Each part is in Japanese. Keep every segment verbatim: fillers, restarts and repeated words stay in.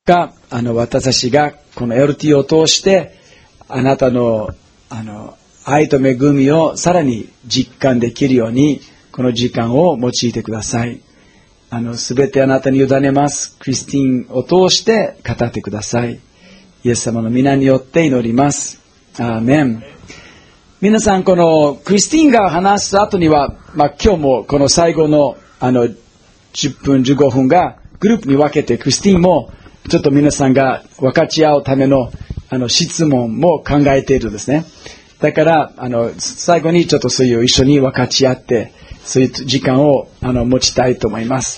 が、あの、私たちがこの エルティー を通して、あなたの、あの、愛と恵みをさらに実感できるように、この時間を用いてください。あの、すべてあなたに委ねます。クリスティンを通して語ってください。イエス様の皆によって祈ります。アーメン。皆さん、このクリスティンが話す後には、まあ、今日もこの最後の、あの、じゅっぷん、じゅうごふんがグループに分けて、クリスティンもちょっと皆さんが分かち合うための、あの、質問も考えているんですね。だから、あの、最後にちょっとそういう一緒に分かち合って、そういう時間を、あの、持ちたいと思います。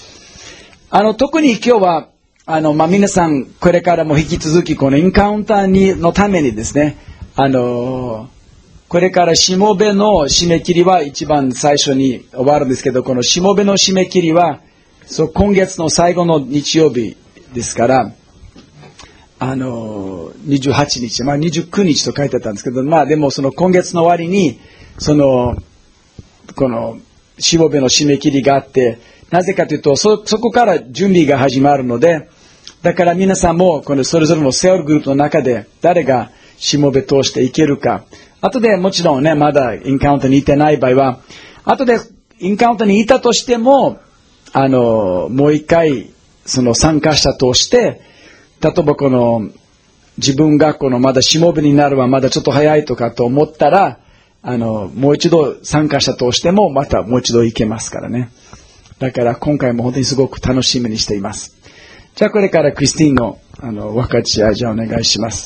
あの、特に今日は、あの、まあ、皆さん、これからも引き続き、このエンカウンターに、のためにですね、あの、これからしもべの締め切りは一番最初に終わるんですけど、このしもべの締め切りは、そう、今月の最後の日曜日ですから、あの、にじゅうはちにち、まあにじゅうくにちと書いてあったんですけど、まあでもその今月の終わりに、その、この、しもべの締め切りがあって、なぜかというと、そ、そこから準備が始まるので、だから皆さんも、このそれぞれのセオルグループの中で、誰がしもべ通していけるか、後でもちろんね、まだインカウントにいてない場合は、後でインカウントにいたとしても、あの、もう一回、その参加者として、例えばこの自分がこのまだしもべになるはまだちょっと早いとかと思ったら、あの、もう一度参加者としてもまたもう一度行けますからね。だから今回も本当にすごく楽しみにしています。じゃあこれからクリスティンの、あの、分かち合いじゃあお願いします。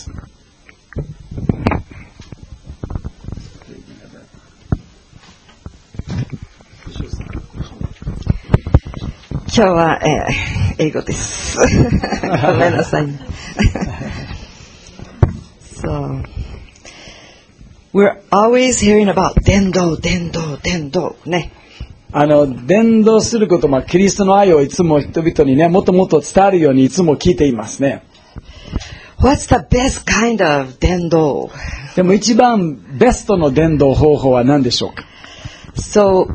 今日は、えー、英語です。ごめんなさい。So, we're always hearing about 伝道、伝道、伝道ね。 あの、伝道すること、まあ、キリストの愛をいつも人々にね、もっともっと伝わるようにいつも聞いていますね。 What's the best kind of 伝道？ でも一番ベストの伝道方法は何でしょうか？ So,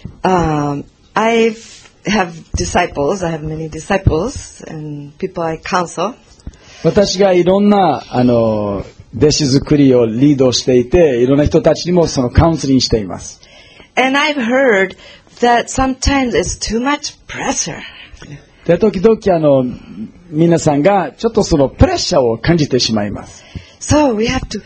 um, I've have disciples. I have many disciples and people I counsel. 私がいろんなあの弟子作りをリードしていて、いろんな人たちにもそのカウンセリングしています。 And I've heard that sometimes it's too much pressure. で、時々あの皆さんがちょっとそのプレッシャーを感じてしまいます。 So we have to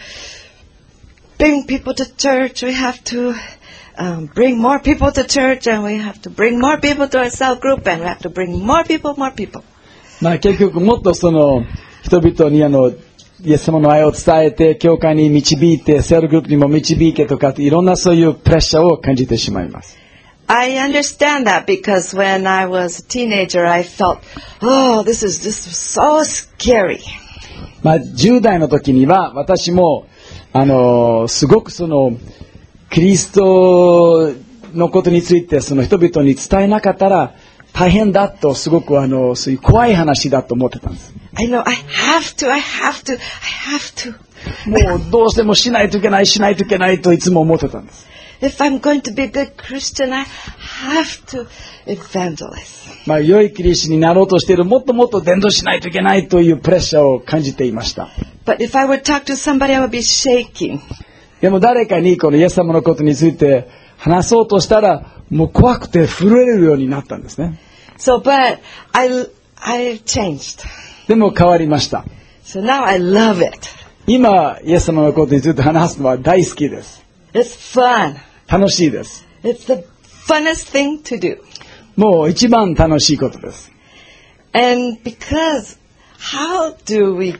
bring people to church. We have to.Um, bring more people to church, and we have to bring more people to our cell group, and we have to bring more people, more people. まあ結局もっとその人々にあのイエス様の愛を伝えて教会に導いてセルグループにも導けとかいろんなそういうプレッシャーを感じてしまいます。 I understand that because when I was a teenager, I felt, oh, this is this is so scary. まあじゅう代の時には私もあのすごくそのキリストのことについてその人々に伝えなかったら大変だとすごくあのそういう怖い話だと思ってたんです。 I know, I have to, I have to, I have to. もうどうしてもしないといけない、しないといけないといつも思ってたんです。 If I'm going to be a good Christian, I have to evangelize. まあ良いキリストになろうとしている、もっともっと伝道しないといけないというプレッシャーを感じていました。 But if I would talk to somebody, I would be shaking. でも誰かにこのイエス様のことについて話そうとしたらもう怖くて震えるようになったんですね。 So, but I, I changed. でも変わりました。 So now I love it. 今イエス様のことについて話すのは大好きです。 It's fun. 楽しいです。 It's the funnest thing to do. もう一番楽しいことです。 And because how do we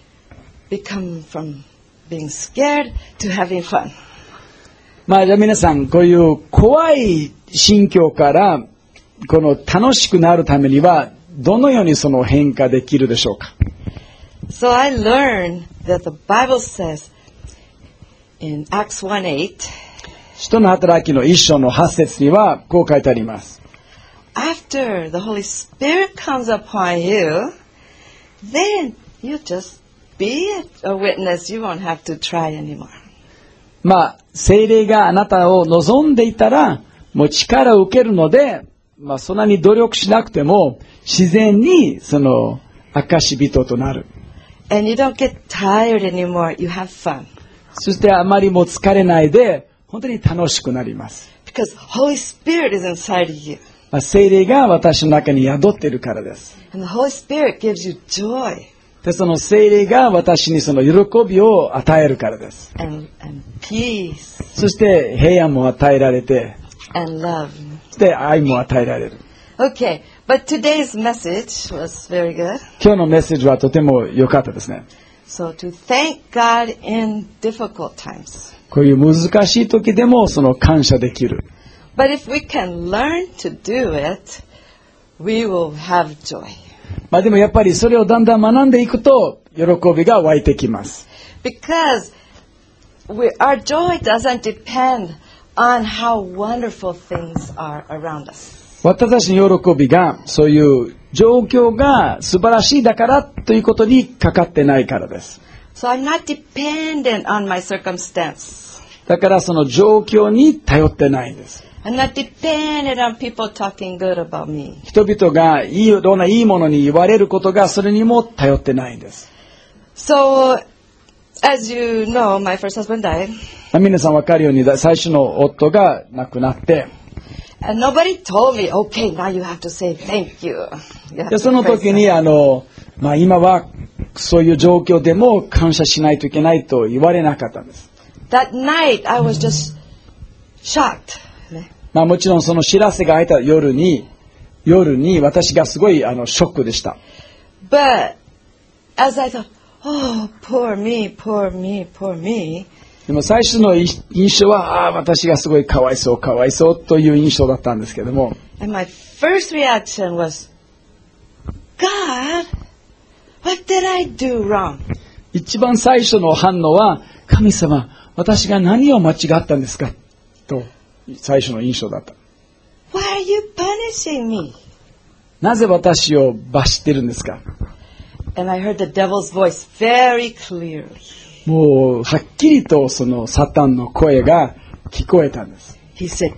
become from being scared to having fun? まあじゃあ皆さんこういう怖い心境からこの楽しくなるためにはどのようにその変化できるでしょうか？ So I learned that the Bible says in Acts one eight, 使徒の働きの一章の八節にはこう書いてあります。 After the Holy Spirit comes upon you, then you just be a witness. You won't have to try anymore. まあ聖霊があなたを望んでいたらもう力を受けるので、まあそんなに努力しなくても自然にその証人となる。 And you don't get tired anymore. You have fun. そしてあまりも疲れないで、本当に楽しくなります。 Because Holy Spirit is inside of you. 聖霊が私の中に宿っているからです。 And the Holy Spirit gives you joy. で、その聖霊が私にその喜びを与えるからです。 And, and peace. そして平安も与えられて、 And love. そして愛も与えられる。 Okay, but today's message was very good. 今日のメッセージはとても良かったですね。 So to thank God in difficult times. こういう難しい時でもその感謝できる。 But if we can learn to do it, we will have joy. まあでもやっぱりそれをだんだん学んでいくと喜びが湧いてきます。 Because we, our joy doesn't depend on how wonderful things are around us. 私たちの喜びがそういう状況が素晴らしいだからということにかかってないからです。 So I'm not dependent on my circumstance. だからその状況に頼ってないんです。 I'm not dependent on people talking good about me. 人々がいろんないいものに言われることがそれにも頼ってないんです。 So, as you know, my first husband died. 皆さん分かるように最初の夫が亡くなって、 And nobody told me, okay, now you have to say thank you. You have で to その時に praise あの、まあ、今はそういう状況でも感謝しないといけないと言われなかったんです。 That night, I was just shocked. まあ、もちろんその知らせが入った夜に夜に私がすごいあのショックでした。 But as I thought, oh, poor me, poor me, poor me. でも最初の印象は、ああ、私がすごいかわいそう、かわいそうという印象だったんですけども。 And my first reaction was, God, what did I do wrong? 一番最初の反応は、神様、私が何を間違ったんですかと最初の印象だった。 Why are you punishing me? なぜ私を罰してるんですか？ And I heard the devil's voice very clearly. もうはっきりとそのサタンの声が聞こえたんです。 He said,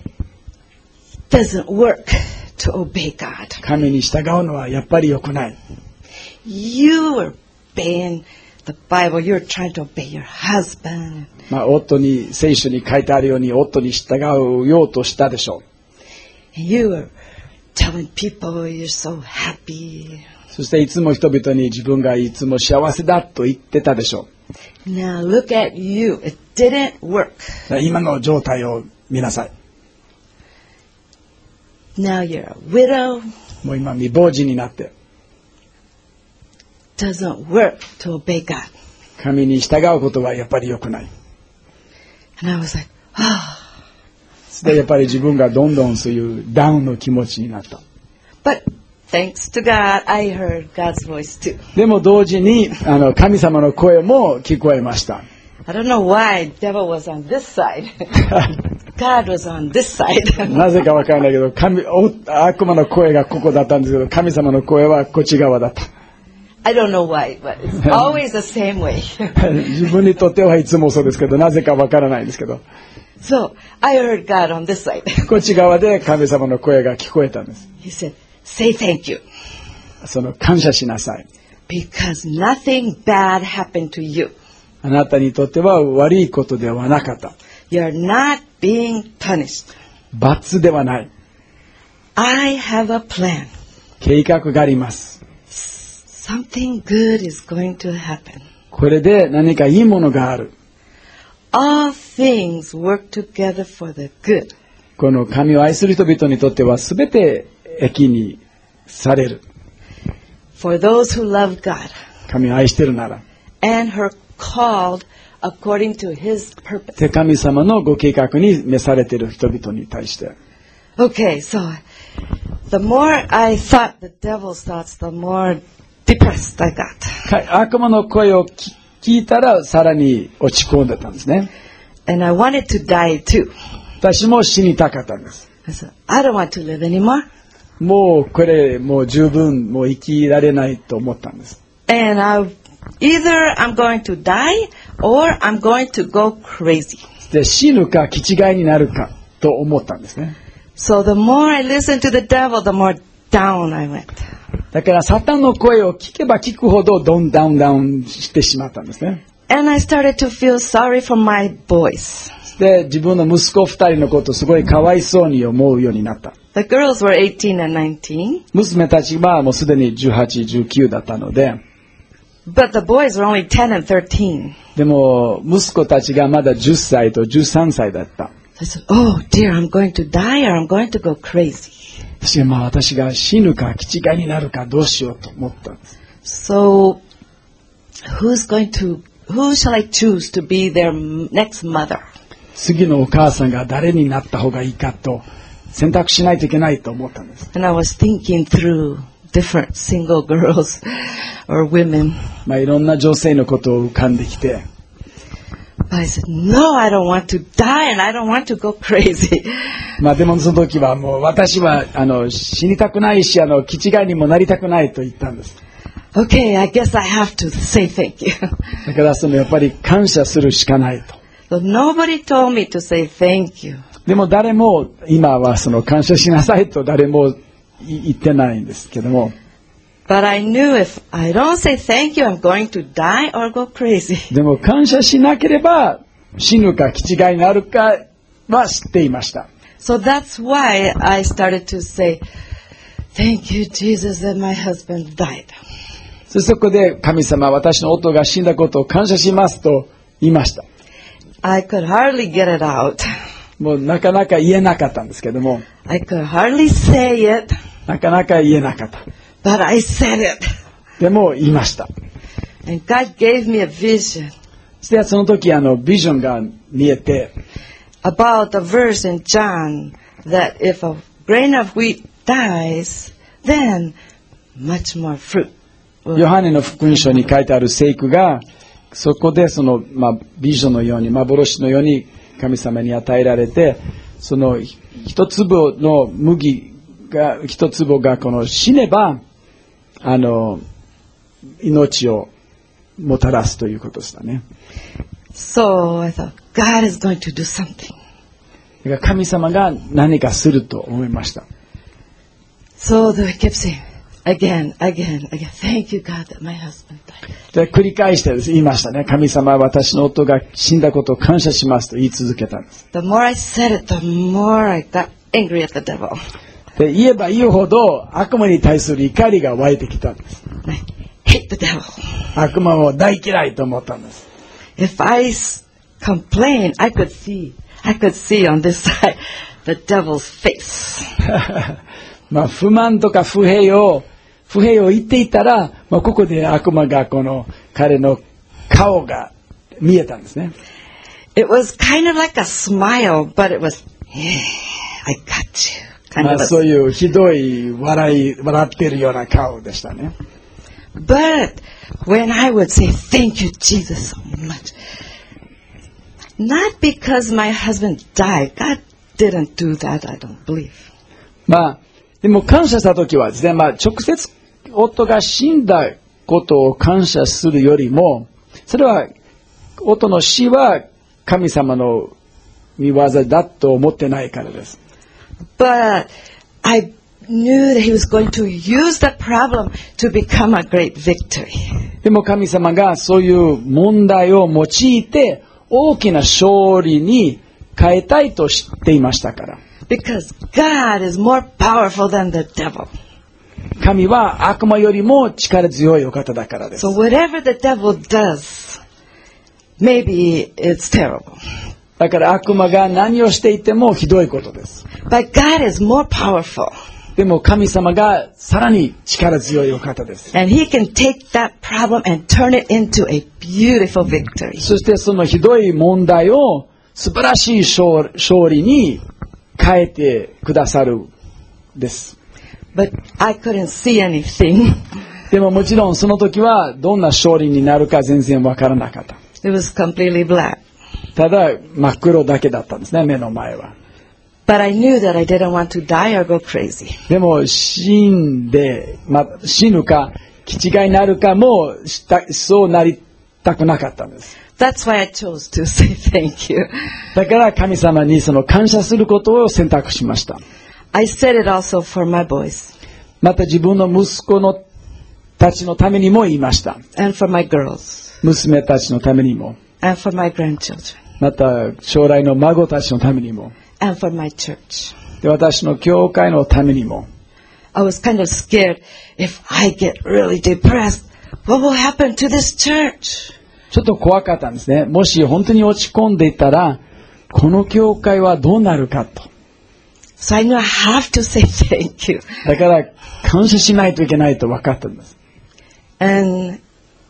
it doesn't work to obey God. 神に従うのはやっぱり良くない。 You were obeying the Bible. You're trying to obey your husband. まあ、夫に聖書に書いてあるように夫に従うようとしたでしょう。 And you were telling people you're so happy. そしていつも人々に自分がいつも幸せだと言ってたでしょう。 Now look at you. It didn't work. 今の状態を見なさい。 Now you're a widow. もう今未亡人になって。 Doesn't work to obey God. 神に従うことはやっぱり良くない。 And I was like, ah. そしてやっぱり自分がどんどんそういうダウンの気持ちになった。 But thanks to God, I heard God's voice too. でも同時にあの神様の声も聞こえました。 I don't know why devil was on this side. God was on this side. なぜかわからないけど、神悪魔の声がここだったんですけど、神様の声はこっち側だった。 I don't know why, but it's always the same way. 自分にとってはいつもそうですけど、なぜかわからないんですけど。 So I heard God on this side. こっち側で神様の声が聞こえたんです。 He said, say thank you. その感謝しなさい。 Because nothing bad happened to you. あなたにとっては悪いことではなかった。 You're not being punished. 罰ではない。 I have a plan. 計画があります。 Something good is going to happen. これで何かいいものがある。 All things work together for the good. この神を愛する人々にとっては全て益にされる。 For those who love God. 神を愛しているなら。 And her called according to his purpose. で、神様のご計画に召されている人々に対して。 Okay, so the more I thought the devil's thoughts, the more depressed I got. 悪魔の声を聞いたらさらに落ち込んでたんですね。 And I wanted to die too. 私も死にたかったんです。 I said, I don't want to live anymore. もうこれもう十分もう生きられないと思ったんです。 And I, either I'm going to die or I'm going to go crazy. で死ぬか気違いになるかと思ったんですね。 So the more I listened to the devil, the more down I went. だからサタンの声を聞けば聞くほどどんどんダウンしてしまったんですね。 And I started to feel sorry for my boys. で、自分の息子二人のことをすごいかわいそうに思うようになった。 The girls were eighteen and nineteen. 娘たちはもうすでにじゅうはち、じゅうきゅうだったので、 But the boys were only ten and thirteen. でも息子たちがまだじゅっさいとじゅうさんさいだった。 I said, oh dear, I'm going to die or I'm going to go crazy. 私がまあ私が死ぬか気違いになるかどうしようと思ったんです。 So, who's going to, who shall I choose to be their next mother? 次のお母さんが誰になった方がいいかと選択しないといけないと思ったんです。 And I was thinking through different single girls or women. まあいろんな女性のことを浮かんできて、 But I said, no, I don't want to die and I don't want to go crazy. まあでもその時はもう私はあの死にたくないし、あの気違いにもなりたくないと言ったんです。 Okay, I guess I have to say thank you. だからそのやっぱり感謝するしかないと。 So nobody told me to say thank you. でも誰も今はその感謝しなさいと誰も言ってないんですけども。 But I knew if I don't say thank you, I'm going to die or go crazy. でも感謝しなければ死ぬか気違いになるかは知っていました。 So that's why I started to say, thank you, Jesus, that my husband died. そこで神様、私の夫が死んだことを感謝しますと言いました。 I could hardly get it out. もうなかなか言えなかったんですけども。 I could hardly say it. なかなか言えなかった。 But I said it. でも言いました。 And God gave me a vision. そしてその時あのビジョンが見えて、 about the verse in John that if a grain of wheat dies, then much more fruit. ヨハネの福音書に書いてある聖句が、そこでその、まあ、ビジョンのように、幻のように神様に与えられて、その一粒の麦が、一粒がこの死ねば、あの、命をもたらすということでしたね。 So I thought, God is going to do something. だから神様が何かすると思いました。 So I kept saying, again, again, again, thank you God that my husband died. で繰り返して言いましたね。神様は私の夫が死んだことを感謝しますと言い続けたんです。 The more I said it, the more I got angry at the devil. で言えば言うほど悪魔に対する怒りが湧いてきたんです。 I hate the devil. 悪魔を大嫌いと思ったんです。 If I complain, I could see, I could see on this side the devil's face. まあ不満とか不平を不平を言っていたら、まあ、ここで悪魔がこの彼の顔が見えたんですね。 It was kind of like a smile, but it was, yeah, I got you. Kind まあ of a, そういうひどい笑い笑っているような顔でしたね。 but when I would say, thank you, Jesus, so much, not because my husband died. God didn't do that, I don't believe. まあでも感謝したときはですね、まあ直接夫が死んだことを感謝するよりも、それは夫の死は神様の御業だと思ってないからです。 But I knew that he was going to use that problem to become a great victory. でも神様がそういう問題を用いて大きな勝利に変えたいと知っていましたから。 Because God is more powerful than the devil. 神は悪魔よりも力強いお方だからです。 So whatever the devil does, maybe it's terrible. だから悪魔が何をしていてもひどいことです。 But God is more powerful. でも神様がさらに力強いお方です。 And He can take that problem and turn it into a beautiful victory. そしてそのひどい問題を素晴らしい勝利に変えてくださるです。 But I couldn't see anything. でももちろんその時はどんな勝利になるか全然わからなかった。 It was completely black. ただ真っ黒だけだったんですね、目の前は。 But I knew that I didn't want to die or go crazy. でも死んで、ま、死ぬか気違いになるかもしたそうなりたくなかったんです。 That's why I chose to say thank you. だから神様にその感謝することを選択しました。 I said it also for my boys. また自分の息子のたちのためにも言いました。 and for my girls, 娘たちのためにも、 and for my grandchildren, また将来の孫たちのためにも、 and for my church. で私の教会のためにも。 I was kind of scared if I get really depressed, what will happen to this church? ちょっと怖かったんですね。もし本当に落ち込んでいたら、この教会はどうなるかと。 So I knew I have to say thank you. だから感謝しないといけないと分かったんです。 And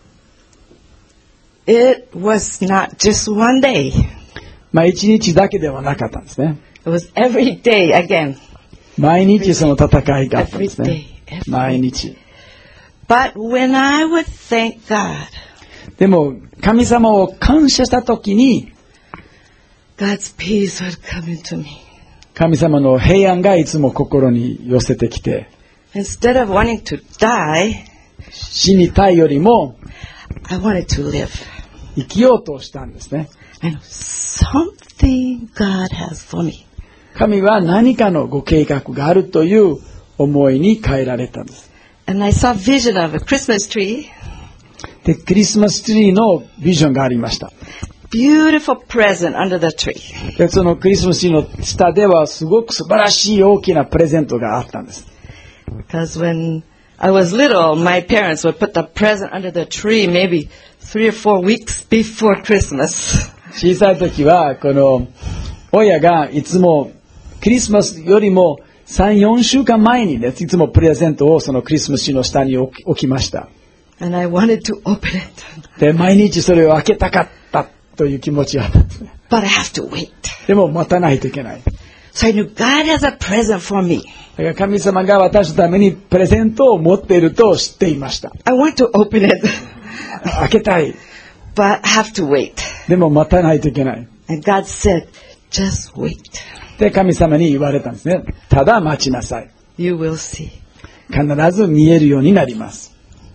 it was not just one day. まあ一日だけではなかったんですね。 It was every day again. 毎日その戦いがあったんです Every ね。 day, every 毎日。 But when I would thank God, でも神様を感謝したときに、 God's peace would come into me. 神様の平安がいつも心に寄せてきて、 Instead of wanting to die, 死にたいよりも I wanted to live. 生きようとしたんですね。 And something God has for me. 神は何かのご計画があるという思いに変えられたんです。 And I saw a vision of a Christmas tree. で、クリスマスツリーのビジョンがありました。 Beautiful present under the tree. で、そのクリスマスツリーの下ではすごく素晴らしい大きなプレゼントがあったんです。 Because when I was little, my parents would put the present under the tree maybe three or four weeks before Christmas. 小さい時はこの親がいつもクリスマスよりもさん、よんしゅうかんまえにね、いつもプレゼントをそのクリスマスツリーの下に置き、置きました。 And I wanted to open it. で、毎日それを開けたかったという気持ちがあったんですね。 But I have to wait. でも待たないといけない。 So I knew God has a present for me. だから神様が私のためにプレゼントを持っていると知っていました。 I want to open it. 開けたい。 But I have to wait. でも待たないといけない。 And God said, just wait. で、神様に言われたんですね。ただ待ちなさい。 You will see. 必ず見えるようになります。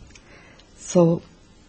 So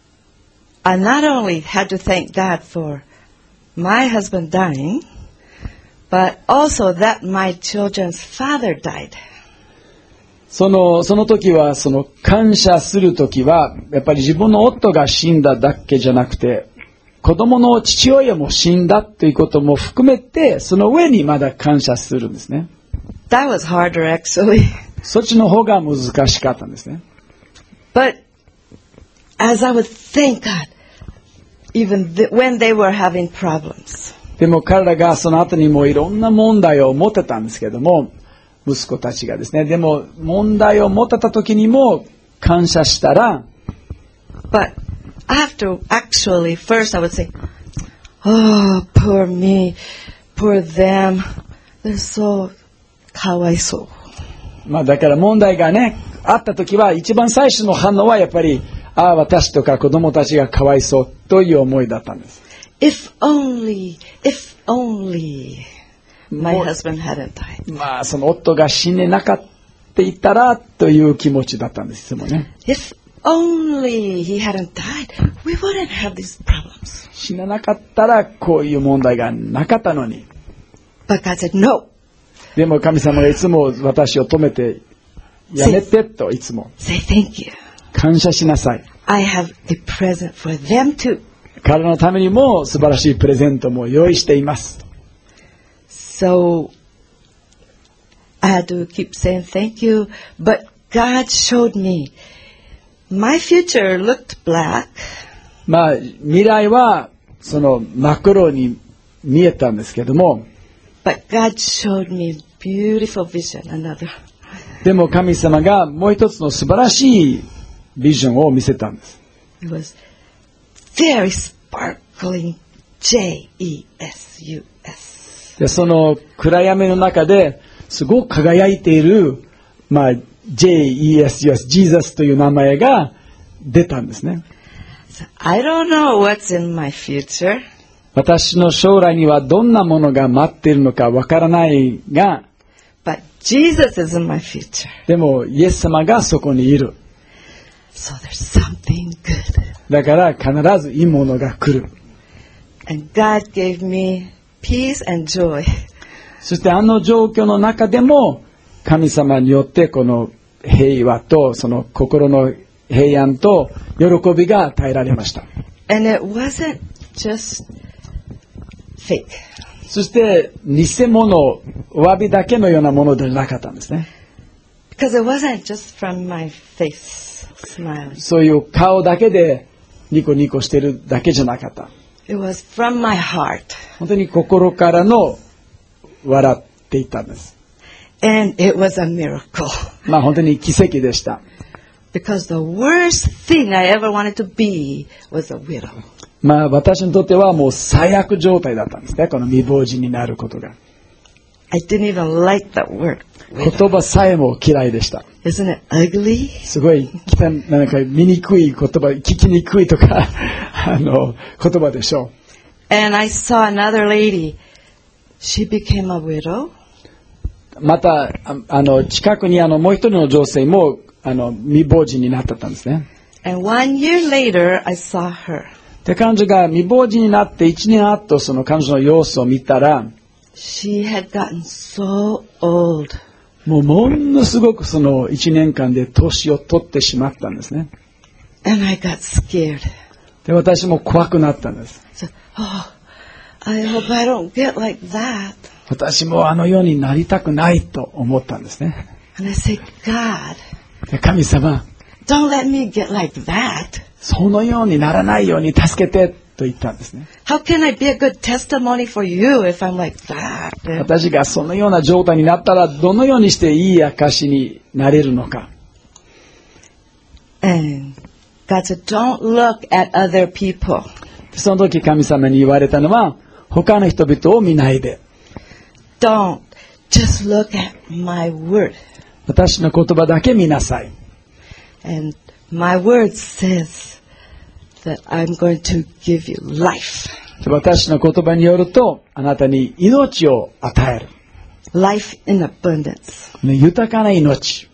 I not only had to thank God for my husband dying, but also that my children's father died. その、その時は、その感謝する時は、やっぱり自分の夫が死んだだけじゃなくて、子供の父親も死んだということも含めて、その上にまだ感謝するんですね。 That was harder actually. そっちの方が難しかったんですね。 But as I would thank God, even th- when they were having problems, でも彼らがその後にもいろんな問題を持ってたんですけども、息子たちがですね、でも問題を持ってた時にも感謝したら、 but after actually first I would say, oh, poor me, poor them, they're so かわいそう。 まあだから問題がね、あった時は一番最初の反応はやっぱり、ああ、私とか子供たちがかわいそうという思いだったんです。 If only, if only my husband hadn't died. まあその夫が死ねなかったいたらという気持ちだったんですいつもね。 If only he hadn't died, we wouldn't have these problems. 死ななかったらこういう問題がなかったのに。 But God said, no. でも神様がいつも私を止めて、やめてといつも。 Say thank you. 感謝しなさい。 I have a present for them too. 彼のためにも素晴らしいプレゼントも用意しています。 So I had to keep saying thank you, but God showed me my future looked black. まあ未来はその真っ黒に見えたんですけども、 But God showed me beautiful vision, another. でも神様がもう一つの素晴らしいビジョンを見せたんです。 It was very sparkling J E S U S. でその暗闇の中ですごく輝いている、まあ、ジェイイーエスユーエス、ジーザスという名前が出たんですね。 So I don't know what's in my future, 私の将来にはどんなものが待っているのかわからないが、 but Jesus is in my future. でもイエス様がそこにいる。 So there's something good. だから必ずいいものが来る。 And God gave me peace and joy. そしてあの状況の中でも神様によってこの平和とその心の平安と喜びが与えられました。 And it wasn't just fake. そして偽物、詫びだけのようなものではなかったんですね。 Because it wasn't just from my face smiling. そういう顔だけでニコニコしてるだけじゃなかった。 It was from my heart. 本当に心からの笑っていたんです。 And it was a miracle. まあ本当に奇跡でした。 Because the worst thing I ever wanted to be was a widow. まあ私にとってはもう最悪状態だったんですね。この未亡人になることが。 I didn't even like that word. 言葉さえも嫌いでした。 Isn't it ugly? すごい汚い、なんか見にくい言葉、聞きにくいとかあの言葉でしょう。 And I saw another lady. She became a widow. また あ, あの近くにあのもう一人の女性もあの未亡人になってたんですね。 And one year later, I saw her. で彼女が未亡人になって一年後その彼女の様子を見たら、 She had gotten so old. もうものすごくその一年間で年を取ってしまったんですね。 And I got scared. で私も怖くなったんです。 So, oh, I hope I don't get like that. 私もあのようになりたくないと思ったんですね。 And I said, God, で神様、 don't let me get like that. そのようにならないように助けてと言ったんですね。 How can I be a good testimony for you if I'm like that? 私がそのような状態になったらどのようにしていい証になれるのか。 And God said, don't look at other people. その時神様に言われたのは、他の人々を見ないで。 Don't just look at my word. 私の言葉だけ見なさい。 And my word says that I'm going to give you life. 私の言葉によると、あなたに命を与える。 Life in abundance. 豊かな命。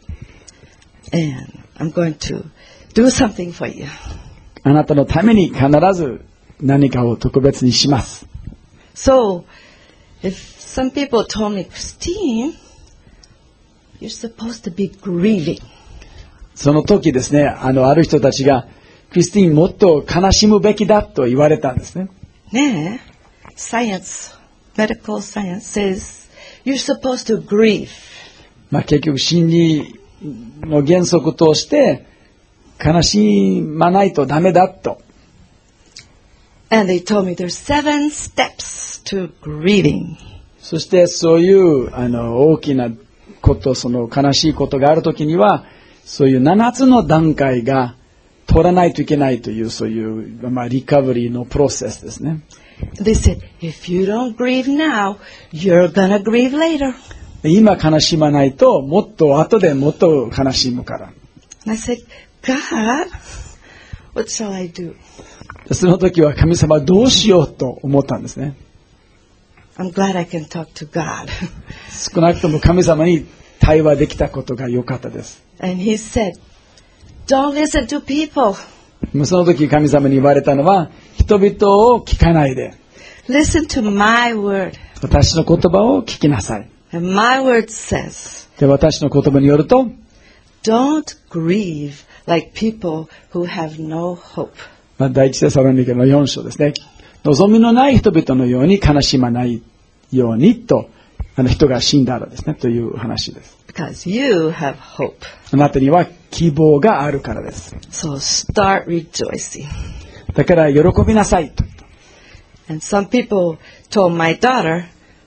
And I'm going to do something for you. あなたのために必ず何かを特別にします。 So, if some people told me, Christine, you're supposed to be grieving. その時ですね、あの、ある人たちが、クリスティンもっと悲しむべきだと言われたんですね。 ねえ、Science, medical science says you're supposed to grieve. まあ結局心理の原則として悲しまないとダメだと。 And they told me there's seven steps to grieving. そしてそういうあの大きなこと、その悲しいことがあるときには、そういうななつの段階が取らないといけないという、そういう、まあ、リカバリーのプロセスですね。 They said, if you don't grieve now, you're gonna grieve later. 今悲しまないと、もっと後でもっと悲しむから。 And I said, God, what shall I do? その時は神様どうしようと思ったんですね。 I'm glad I can talk to God. 少なくとも神様に対話できたことが良かったです。 And he said, don't listen to people. その時神様に言われたのは、人々を聞かないで。 Listen to my word. 私の言葉を聞きなさい。 And my word says, で、私の言葉によると、 don't grieve like people who have no hope. まあ、第一テサロニケのよん章ですね。望みのない人々のように悲しまないようにと、あの人が死んだらですね、という話です。 Because you have hope. あなたには希望があるからです。 So start rejoicing. だから喜びなさいと。 And some people told my daughter,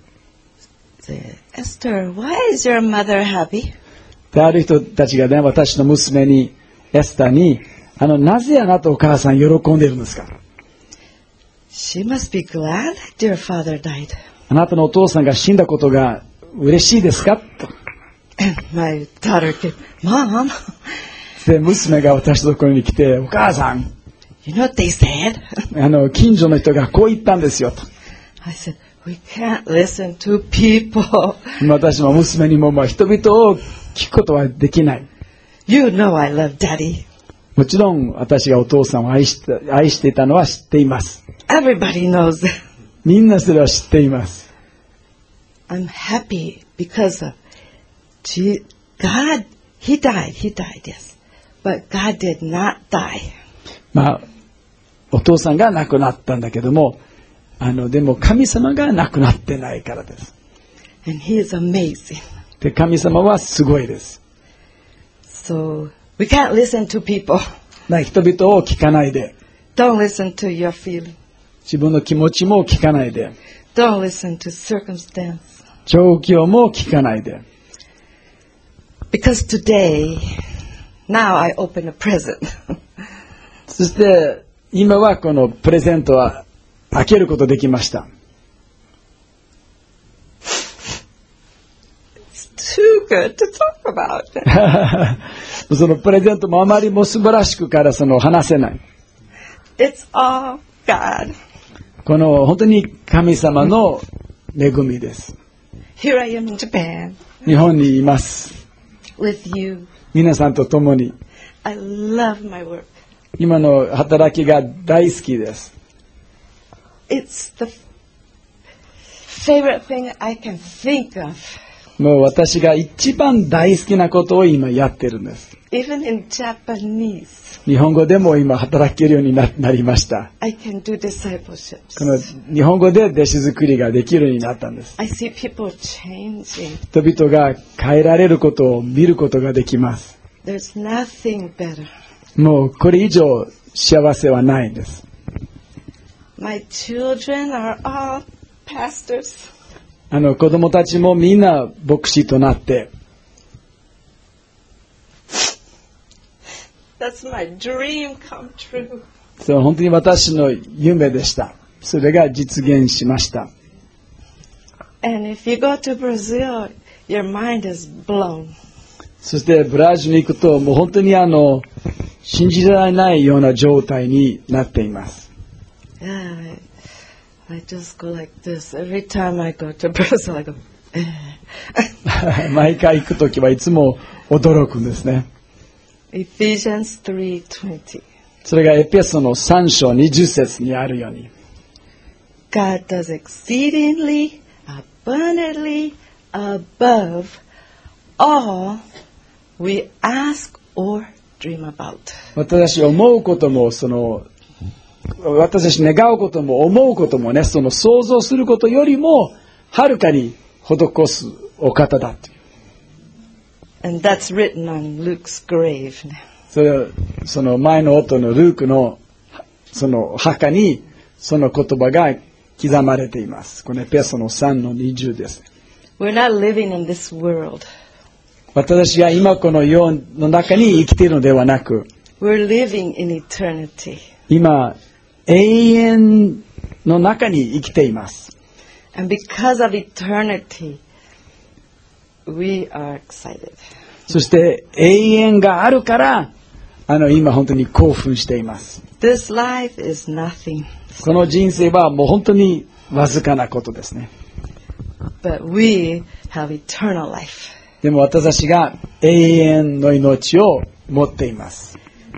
Esther, why is your mother happy? で、ある人たちがね、私の娘に、エスタに、あの、なぜあなたお母さん喜んでいるんですか？ She must be glad that your father died. あなたのお父さんが死んだことが嬉しいですか？と。 And my daughter came, Mom, で、娘が私のところに来て、お母さん、 you know what they said? あの、近所の人がこう言ったんですよと。 I said, we can't listen to people. 私も娘にも、まあ、人々を聞くことはできない。 You know I love Daddy. もちろん私がお父さんを愛して、愛していたのは知っています。 Everybody knows that. みんなそれは知っています。 I'm happy because of God. He died. He died, yes. But God did not die. まあ、お父さんが亡くなったんだけども、あの、でも神様が亡くなってないからです。 And He is amazing. で、神様はすごいです。 So, we can't listen to people. まあ、人々を聞かないで。 Don't listen to your feeling. 自分の気持ちも聞かないで。 Don't listen to circumstance. 状況も聞かないで。 Because today, now I open a present. そして、今はこのプレゼントは開けることできました。 Too good to talk about. そのプレゼントもあまりも素晴らしくからその話せない。 It's all God. この本当に神様の恵みです。 Here I am in Japan. 日本にいます。 With you. 皆さんと共に。 I love my work. 今の働きが大好きです。 It's the favorite thing I can think of. もう私が一番大好きなことを今やってるんです。 Even in Japanese. 日本語でも今働けるように な, なりました。 I can do discipleships. この日本語で弟子作りができるようになったんです。 I see people changing. 人々が変えられることを見ることができます。 There's nothing better. もうこれ以上幸せはないんです。 My children are all pastors. あの子供たちもみんな牧師となって。 That's my dream come true. それは本当に私の夢でした。それが実現しました。 And if you go to Brazil, your mind is blown. そしてブラジルに行くともう本当にあの信じられないような状態になっています。 Yeah, I, I just go like this. Every time I go to Brazil, I go, eh. 毎回行くときはいつも驚くんですね。 Ephesians three twenty. それがエペソのさん章にじゅっ節にあるように。 God does exceedingly, abundantly, above all we ask or dream about. 私たち思うこともその私たち願うことも思うこともね、その想像することよりもはるかに施すお方だという。 And that's written on Luke's grave. それその前の夫のルークのその墓にその言葉が刻まれています。このエペソのさんのにじゅうです。 We're not living in this world. 私たちが今この世の中に生きているのではなく、 We're living in eternity. 今永遠の中に生きています。 And because of eternity, we are excited. そして永遠があるからあの今本当に興奮しています。 This life is nothing. この人生はもう本当にわずかなことですね。 But we have eternal life. でも私たちが永遠の命を持っています。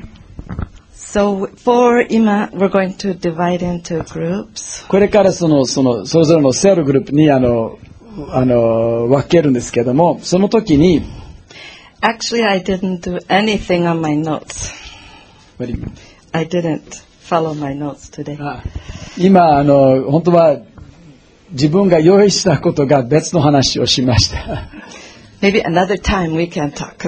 So for今 we're going to divide into groups. これからそのそのそれぞれのセルグループにあのあの分けるんですけども、その時に Actually, I didn't do anything on my notes. What do you mean? I didn't follow my notes today. あ今あの本当は自分が用意したことが別の話をしました。 Maybe another time we can talk.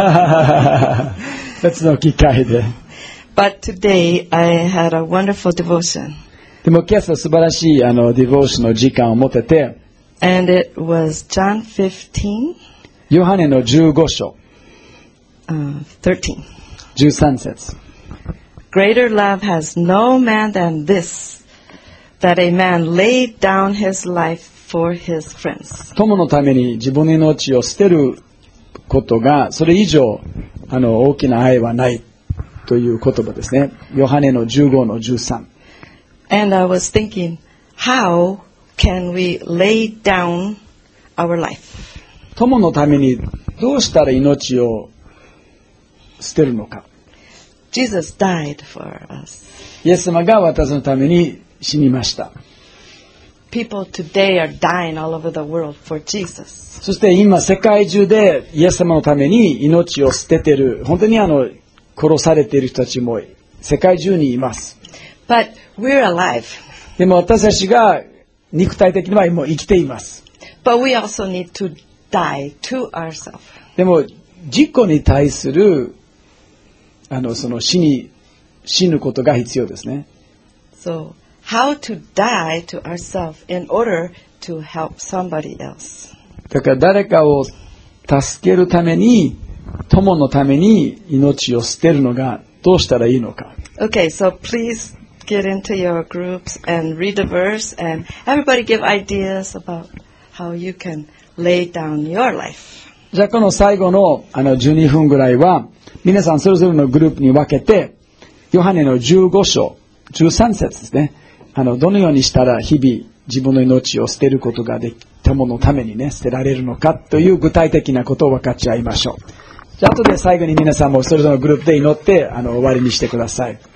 別の機会で。 But today I had a wonderful devotion. でも今朝素晴らしいあのディボーションの時間を持てて、 And it was John fifteen, ヨハネのじゅうご章、 uh, thirteen. じゅうさん節。 Greater love has no man than this, that a man laid down his life for his friends. 友のために自分の命を捨てることがそれ以上あの大きな愛はないという言葉ですね。ヨハネのじゅうごのじゅうさん。 And I was thinking, how can we lay down our life? 友のためにどうしたら命を捨てるのか。 Jesus died for us. イエス様が私のために死にました。 People today are dying all over the world for Jesus. そして今世界中でイエス様のために命を捨てている本当にあの殺されている人たちも世界中にいます。 But we're alive. でも私たちが肉体的にはもう生きています。 But we also need to die to ourselves. でも自己に対するあのその死に死ぬことが必要ですね。 So how to die to ourselves in order to help somebody else. だから誰かを助けるために、友のために命を捨てるのがどうしたらいいのか。 Okay, so please get into your groups and read the verse, and everybody give ideas about how you can lay down your life. じゃあこの最後のあのじゅうにふんぐらいは皆さんそれぞれのグループに分けてヨハネのじゅうご章じゅうさん節ですね。あのどのようにしたら日々自分の命を捨てることができ友のためにね捨てられるのかという具体的なことを分かち合いましょう。じゃあ後で最後に皆さんもそれぞれのグループで祈ってあの終わりにしてください。